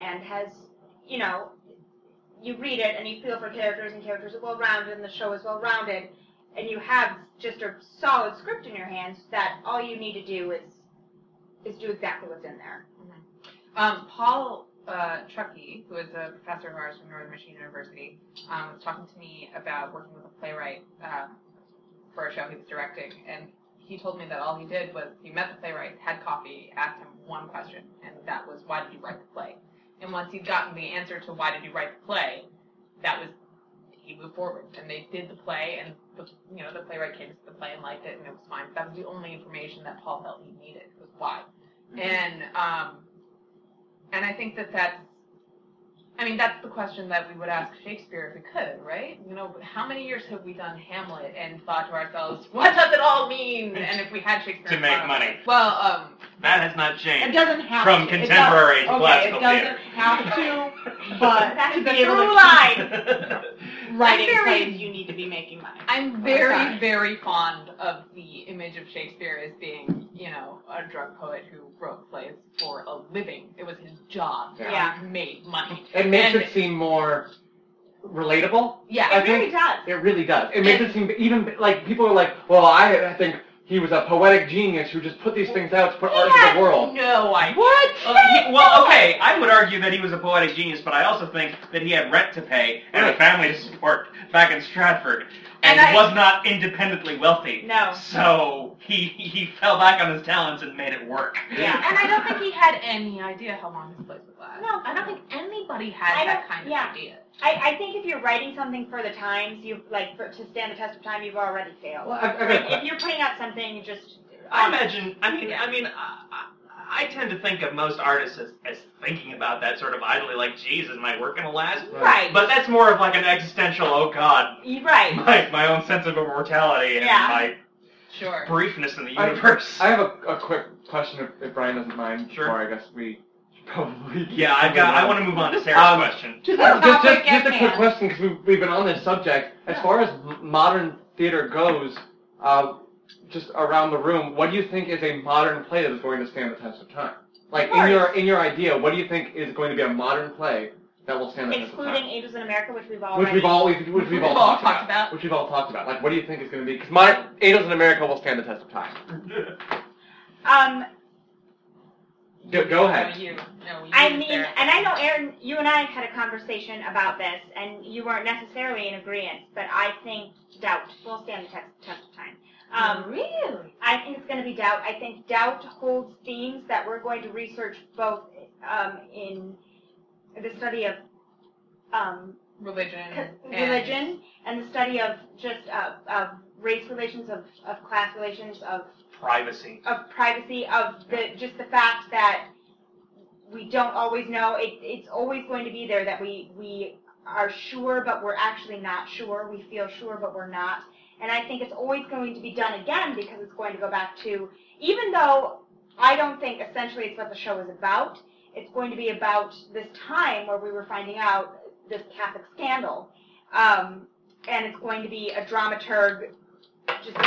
and has, you read it and you feel for characters, and characters are well-rounded, and the show is well-rounded, and you have just a solid script in your hands, that all you need to do is do exactly what's in there. Mm-hmm. Paul Truckee, who is a professor of ours from Northern Michigan University, was talking to me about working with a playwright for a show he was directing, and he told me that all he did was he met the playwright, had coffee, asked him one question, and that was, why did you write the play? And once he'd gotten the answer to why did you write the play, he moved forward, and they did the play, and the playwright came to the play and liked it, and it was fine. That was the only information that Paul felt he needed, was why. Mm-hmm. And I think that's the question that we would ask Shakespeare if we could, right? How many years have we done Hamlet and thought to ourselves, what does it all mean? And if we had Shakespeare to make money. Well, that has not changed. It doesn't have from to. Contemporary classical theater. It doesn't have to, but That's to the be able through to line. Writing plays, you need to be making money. I'm very, very fond of the image of Shakespeare as being, a drug poet who wrote plays for a living. It was his job. Yeah. He made money. It makes it seem more relatable. Yeah. It really does. It really does. It makes it seem, even, like, people are like, well, I think he was a poetic genius who just put these things out to put art into the world. No idea. What? Okay, I would argue that he was a poetic genius, but I also think that he had rent to pay and a family to support back in Stratford, and was not independently wealthy. No. So he fell back on his talents and made it work. Yeah. And I don't think he had any idea how long his plays would last. No. I don't think anybody had that kind of idea. I think if you're writing something for the times, to stand the test of time, you've already failed. Well, if you're putting out something, you just... I tend to think of most artists as thinking about that sort of idly, like, geez, is my work going to last? Right. But that's more of like an existential, oh God, right. my own sense of immortality and my briefness in the universe. I have a quick question, if Brian doesn't mind, before I guess we probably... Yeah, I want to move on to Sarah's question. Just a quick question, because we've been on this subject. As far as modern theater goes, just around the room, what do you think is a modern play that is going to stand the test of time? Like, in your idea, what do you think is going to be a modern play that will stand the test of time? Excluding Angels in America, which we've all talked about. Which we've all talked about. Like, what do you think is going to be? Because Angels in America will stand the test of time. Go ahead. And I know, Aaron, you and I had a conversation about this, and you weren't necessarily in agreement, but I think Doubt will stand the test of time. Really? I think it's going to be Doubt. I think Doubt holds themes that we're going to research both in the study of religion and the study of just of race relations, of class relations, of privacy, of the fact that we don't always know. It's always going to be there that we are sure, but we're actually not sure. We feel sure, but we're not. And I think it's always going to be done again because it's going to go back to, even though I don't think essentially it's what the show is about, it's going to be about this time where we were finding out this Catholic scandal. And it's going to be a dramaturg just,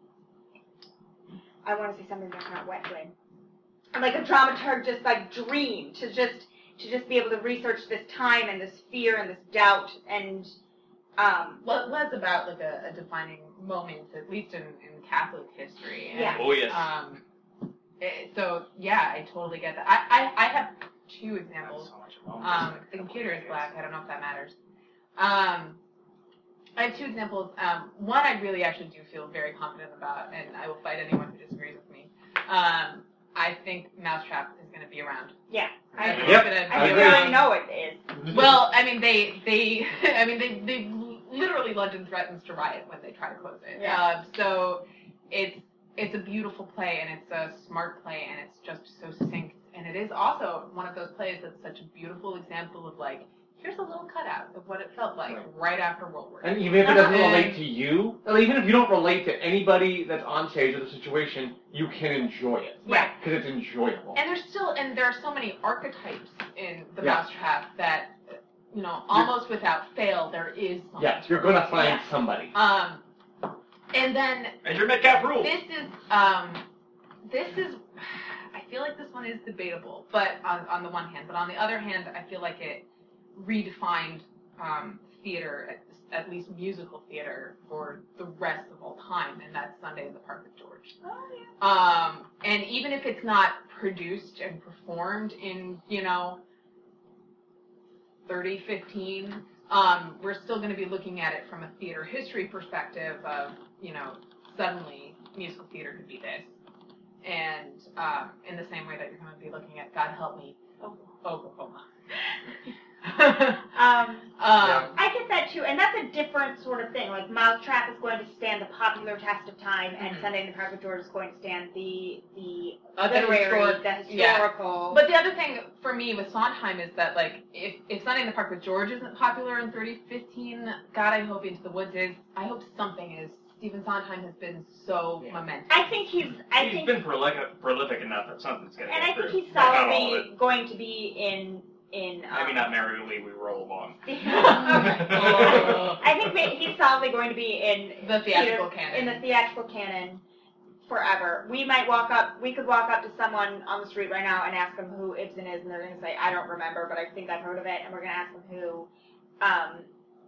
I want to say something that's not wet good. Like a dramaturg just like dream to just be able to research this time and this fear and this doubt and what was about like a defining moment, at least in Catholic history. And, yeah. Oh yes. So yeah, I totally get that. I have two examples. The computer is black. I don't know if that matters. I have two examples. One I really actually do feel very confident about, and I will fight anyone who disagrees with me. I think Mousetrap is going to be around. Yeah. I know it is. Well, I mean, they literally London threatens to riot when they try to close it. Yeah. So it's a beautiful play, and it's a smart play, and it's just so succinct. And it is also one of those plays that's such a beautiful example of, like, here's a little cutout of what it felt like right after World War II. And even if it doesn't relate to you, or even if you don't relate to anybody that's on stage or the situation, you can enjoy it. Yeah. Because it's enjoyable. And there are so many archetypes in the Mousetrap that, almost without fail, there is something. Yes, you're going to find somebody. And then... Measure Metcalf rule. This is, I feel like this one is debatable, but on the one hand, but on the other hand, I feel like it redefined theater, at least musical theater, for the rest of all time, and that's Sunday in the Park with George. Oh, yeah. And even if it's not produced and performed in, 3015, we're still going to be looking at it from a theater history perspective of, suddenly musical theater could be this. And in the same way that you're going to be looking at God Help Me, Oklahoma. I get that too, and that's a different sort of thing. Like Mousetrap is going to stand the popular test of time, and Sunday in the Park with George is going to stand the literary, the historical. Yeah. But the other thing for me with Sondheim is that, like, if Sunday in the Park with George isn't popular in 3015, God, I hope Into the Woods is. I hope something is. Stephen Sondheim has been so momentous. I think he's been prolific enough that something's going to. And I think he's solidly going to be in. Maybe not Merrily We Roll Along. I think he's solidly going to be in the theatrical canon. In the theatrical canon forever. We could walk up to someone on the street right now and ask them who Ibsen is, and they're going to say, I don't remember, but I think I've heard of it. And we're going to ask them who, I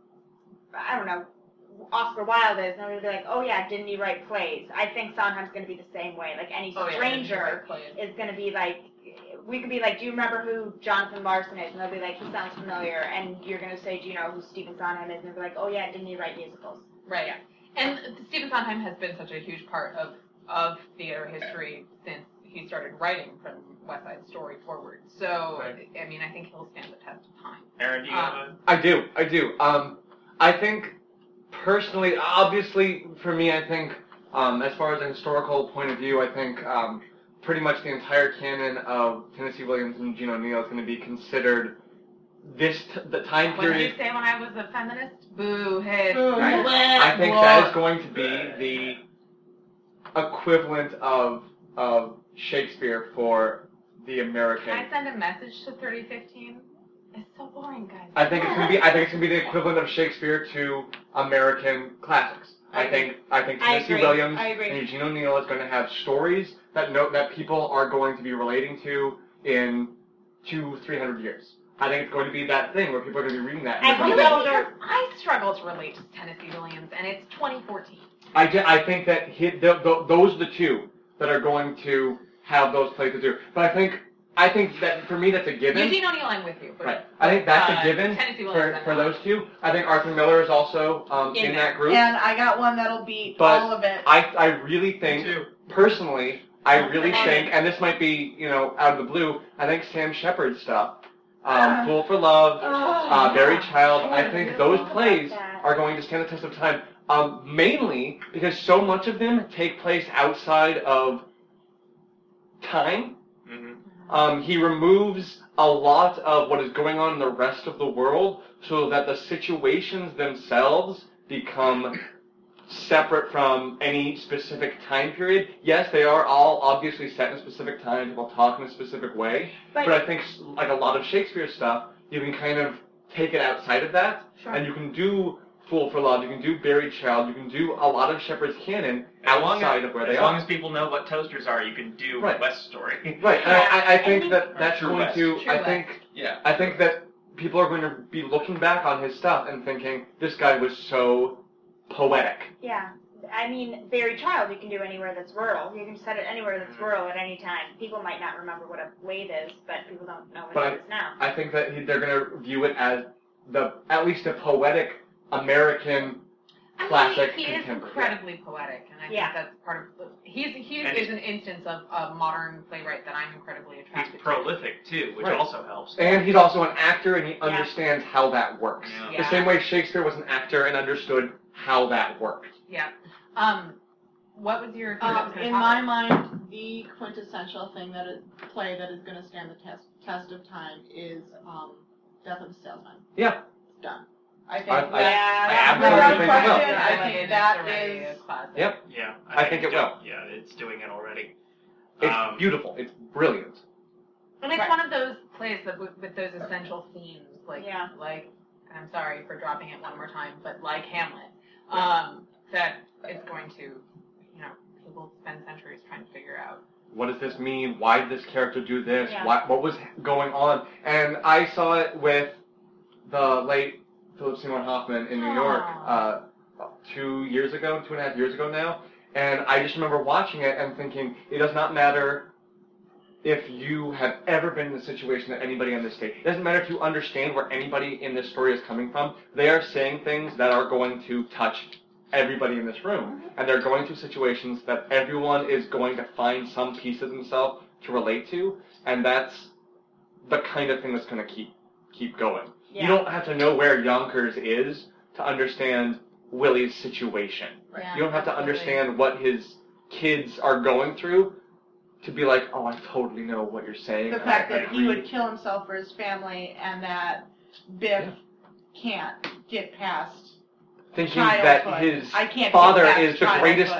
don't know, Oscar Wilde is, and they're going to be like, oh yeah, didn't he write plays? I think Sondheim's going to be the same way. Like any stranger is going to be like, we could be like, do you remember who Jonathan Larson is? And they'll be like, he sounds familiar. And you're going to say, do you know who Stephen Sondheim is? And they'll be like, oh yeah, didn't he write musicals? Right. Yeah. And Stephen Sondheim has been such a huge part of theater history since he started writing from West Side Story forward. So, right. I mean, I think he'll stand the test of time. Aaron, do you have a... I do. I think, personally, obviously, for me, I think, as far as a historical point of view, I think... pretty much the entire canon of Tennessee Williams and Eugene O'Neill is going to be considered the time period. What did you say when I was a feminist? Boo, hey. I think that is going to be the equivalent of Shakespeare for the American. Can I send a message to 3015? It's so boring, guys. I think it's going to be the equivalent of Shakespeare to American classics. I think Tennessee Williams and Eugene O'Neill is going to have stories that people are going to be relating to in 200-300 years. I think it's going to be that thing where people are going to be reading that. I struggle to relate to Tennessee Williams, and it's 2014. I think that those are the two that are going to have those plays to do. But I think that for me that's a given. Eugene O'Neill, I'm with you. Right. I think that's a given for those two. I think Arthur Miller is also in that group. And I got one that'll beat all of it. I really think, personally, think, and this might be, out of the blue, I think Sam Shepard's stuff, Fool for Love, Buried Child, I think those plays are going to stand the test of time, mainly because so much of them take place outside of time. Mm-hmm. He removes a lot of what is going on in the rest of the world so that the situations themselves become separate from any specific time period. Yes, they are all obviously set in a specific time, people talk in a specific way, but I think like a lot of Shakespeare stuff, you can kind of take it outside of that, and you can do Fool for Love, you can do Buried Child, you can do a lot of Shepard's canon outside of where they are. As long as people know what toasters are, you can do West Story. Right, and I think that's going to, I think that people are going to be looking back on his stuff and thinking, this guy was so poetic. Yeah. I mean, Buried Child you can do anywhere that's rural. You can set it anywhere that's rural at any time. People might not remember what a lathe is, but people don't know what it is now. I think that they're going to view it as at least a poetic American classic he is incredibly poetic, and I think that's part of he is an instance of a modern playwright that I'm incredibly attracted to. He's prolific too, which also helps. And he's also an actor, and he understands how that works. Yeah. The same way Shakespeare was an actor and understood how that worked. Yeah. What was your in my mind, the quintessential play that is going to stand the test of time is Death of a Salesman. Yeah. Done. I think I absolutely think it will. I think that is classic. Yep. Yeah. I think it will. Yeah, it's doing it already. It's beautiful. It's brilliant. And it's one of those plays that with those essential themes, like, and I'm sorry for dropping it one more time, but like Hamlet, that it's going to, people spend centuries trying to figure out what does this mean? Why did this character do this? Yeah. What was going on? And I saw it with the late Philip Seymour Hoffman in New York 2.5 years ago now. And I just remember watching it and thinking, it does not matter if you have ever been in the situation that anybody on this stage. It doesn't matter if you understand where anybody in this story is coming from. They are saying things that are going to touch everybody in this room. And they're going through situations that everyone is going to find some piece of themselves to relate to. And that's the kind of thing that's going to keep going. Yeah. You don't have to know where Yonkers is to understand Willie's situation. Yeah, You don't have to absolutely. understand what his kids are going through to be like, oh, I totally know what you're saying. The fact that he would kill himself for his family and that Biff can't get past thinking that childhood. his I can't father get past is the childhood. greatest